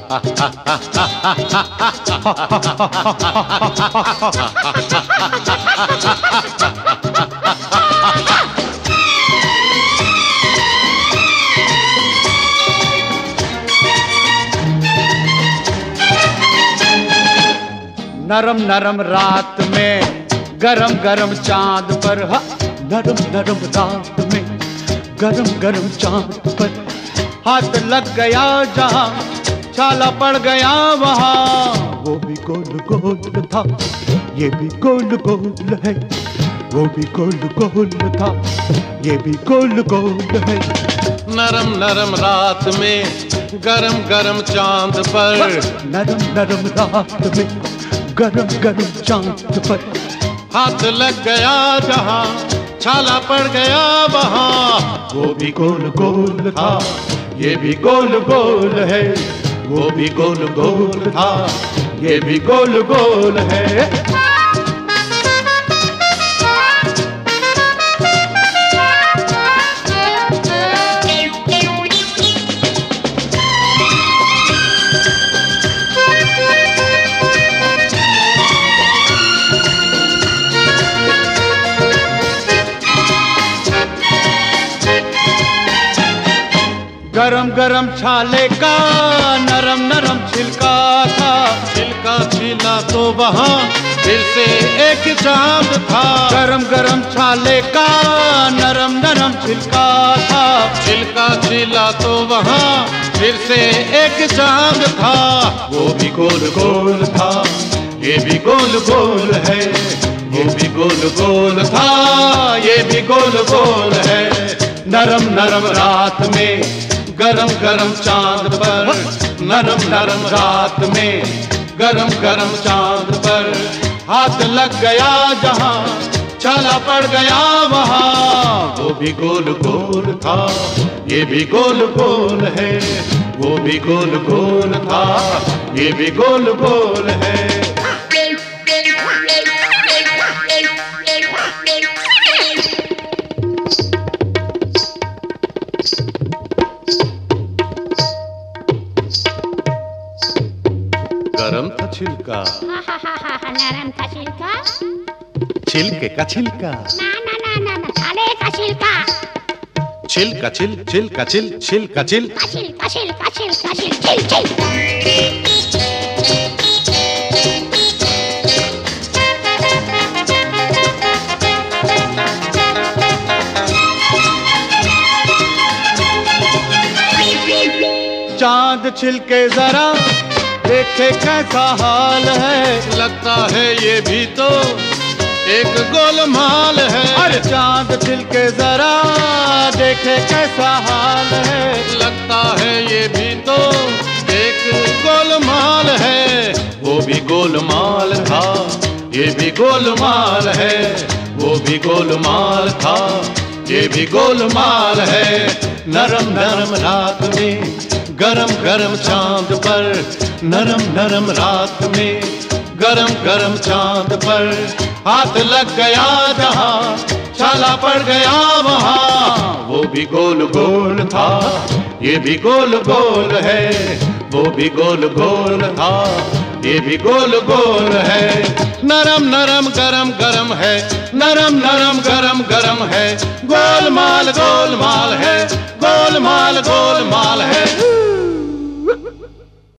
नरम नरम रात में गरम गरम चांद पर, नरम नरम रात में गरम गरम चांद पर हाथ लग गया जहां, छाला पड़ गया वहां। वो भी गोल गोल था, ये भी गोल गोल है, वो भी गोल गोल था, ये भी गोल गोल है। नरम नरम रात में गरम गरम चांद पर, नरम नरम रात में गरम गरम चांद पर हाथ लग गया जहां, छाला पड़ गया वहां। वो भी गोल गोल था, ये भी गोल गोल है, वो भी गोल गोल था, ये भी गोल गोल है। गरम गरम छाले का नरम नरम छिलका था, छिलका छिला तो वहां फिर से एक चांद था। गरम गरम छाले का नरम नरम छिलका था, छिलका छिला तो वहां फिर से एक चांद था। वो भी गोल गोल था, ये भी गोल गोल है, वो भी गोल गोल था, ये भी गोल गोल है। नरम नरम रात में गरम गरम चांद पर, नरम नरम रात में गरम गरम चांद पर हाथ लग गया जहां, छाला पड़ गया वहां। वो भी गोल गोल था, ये भी गोल गोल है, वो भी गोल गोल था, ये भी गोल गोल है। गरम था छिलका, नरम था छिलका, छिलके का छिलका, ना ना ना ना ना छाले का छिलका, छिलका छिल छिलका छिल छिलका छिल छिलका छिलका छिलका छिल छिल छिल। चांद छिलके जरा देखे कैसा हाल है, लगता है ये भी तो एक गोलमाल है। अरे चांद छिलके जरा देखे कैसा हाल है, लगता है ये भी तो एक गोलमाल है। वो भी गोलमाल था, ये भी गोलमाल है, वो भी गोलमाल था, ये भी गोलमाल है। नरम नरम रात में गरम गरम चांद पर, नरम नरम रात में गरम गरम चांद पर हाथ लग गया जहां, छाला पड़ गया वहां। वो भी गोल गोल था, ये भी गोल गोल है, वो भी गोल गोल था, ये भी गोल गोल है। नरम नरम गरम गरम है, नरम नरम गरम गरम है, गोलमाल गोलमाल है, गोलमाल गोलमाल है।